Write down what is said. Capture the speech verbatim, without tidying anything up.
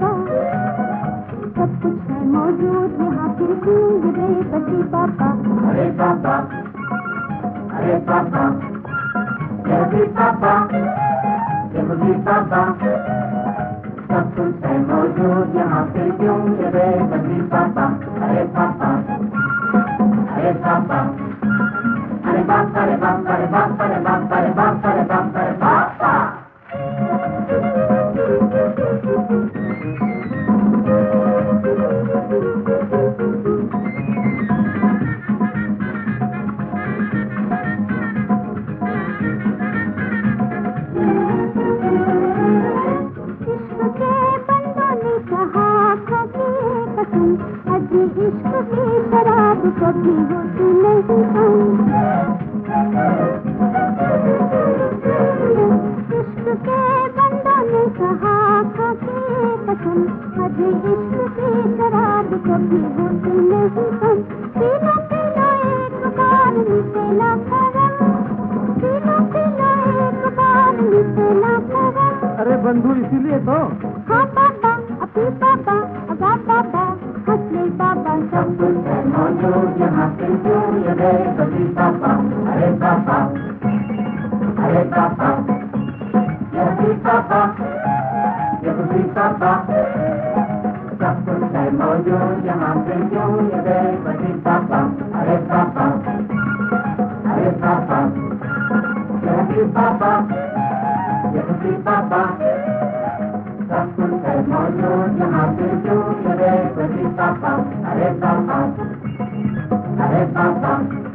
पापा, सब कुछ है मौजूद यहाँ फिर क्यों ये बेबसी पापा। अरे पापा, अरे पापा, जय भी पापा, जब भी पापा, सब कुछ है मौजूद यहाँ फिर क्यों ये बेबसी पापा। अरे पापा, अरे पापा, अरे बाप, अरे बाप, अरे बाप, अरे बाप, अरे बाप, अरे बाप, अरे पापा। अजी इश्क की शराब कभी होती नहीं इश्क के बंदों ने कहा था कि कसम, अजी इश्क की शराब कभी होती नहीं कम। पीना पीना एक बार मिसेला करम, पीना पीना एक बार मिसेला करम। अरे बंधु इसीलिए तो। हाँ पापा, अभी पापा, अगा पापा, हंसले पापा, सब कुछ है मौजूद यहाँ फिर क्यों ये बेबसी पापा। अरे पापा, अरे पापा, ये भी पापा, ये भी पापा, सब कुछ है मौजूद यहाँ फिर क्यों ये बेबसी पापा। अरे पापा, अरे पापा, ये भी पापा, ये भी पापा, सब कुछ है मौजूद यहाँ फिर क्यों ये बेबसी पापा। अरे पापा, अरे पापा,